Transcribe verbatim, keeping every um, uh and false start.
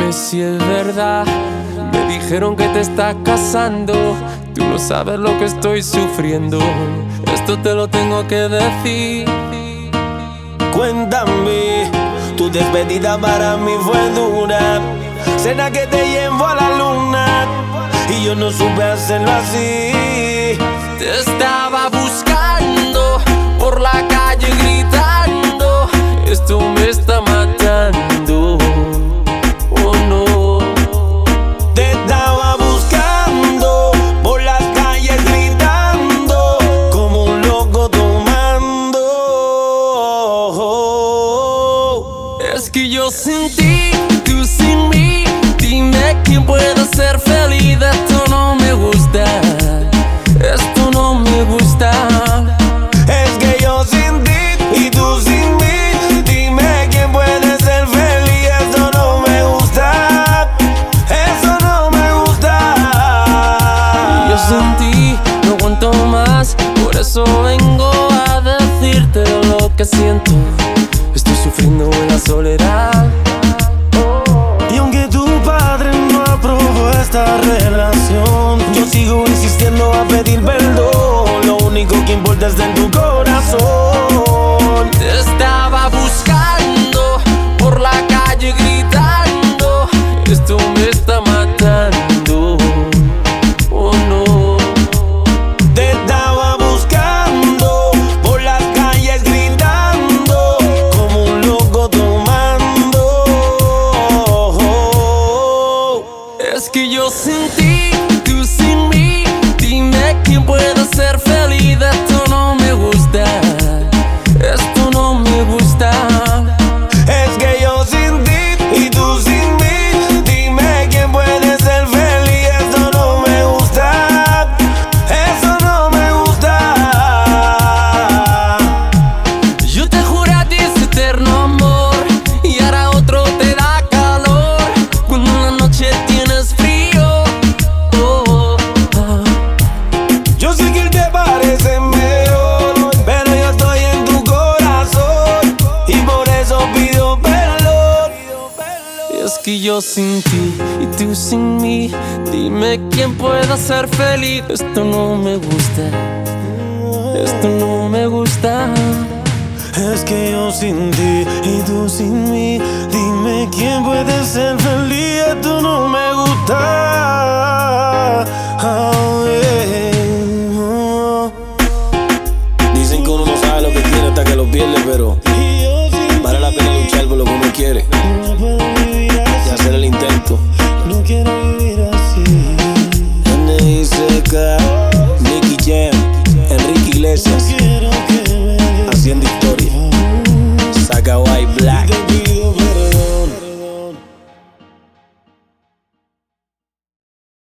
Dime si es verdad. Me dijeron que te estás casando. Tú no sabes lo que estoy sufriendo. Esto te lo tengo que decir. Cuéntame, tu despedida para mí fue dura. Cena que te llevo a la luna y yo no supe hacerlo así. Te estaba buscando por la calle gritando. Esto me está matando. Oh no. Te estaba buscando por las calles gritando como un loco tomando. Es que yo sin ti, tú sin mí. Dime quién puede ser feliz. Esto no me gusta. Esto no me gusta. Es que yo sin ti y tú sin mí. Dime quién puede ser feliz. Esto no me gusta. Eso no me gusta. Yo sin ti no aguanto más. Por eso vengo a decirte lo que siento. Estoy sufriendo en la soledad. Y aunque tu padre no aprobó esta relación, yo sigo insistiendo a pedir perdón. Lo único que importa es en tu corazón. Te estaba buscando por la calle gritando. Esto me está matando. Oh no. Te estaba buscando por las calles gritando como un loco tomando. Es que yo sin ti, tú sin mí. Dime quién puede ser feliz. Esto no me gusta. Esto no me gusta. Es que yo sin ti y tú sin mí. Dime quién puede ser feliz. Esto no me gusta. Eso no me gusta. Yo te juré a ti ese eterno amor y ahora otro te da calor cuando en la noche tienes frío. Oh, oh, oh. Yo sé que él te parece mejor, pero yo estoy en tu corazón y por eso pido perdón. Y es que yo sin ti y tú sin mí. Dime quién pueda ser feliz. Esto no me gusta. Esto no me gusta. Es que yo sin ti y tú sin mí. Dime quién puede ser feliz. Esto no me gusta. Oh, yeah. Dicen que uno no sabe lo que tiene hasta que lo pierde, pero vale la pena luchar por lo que uno quiere y hacer el intento.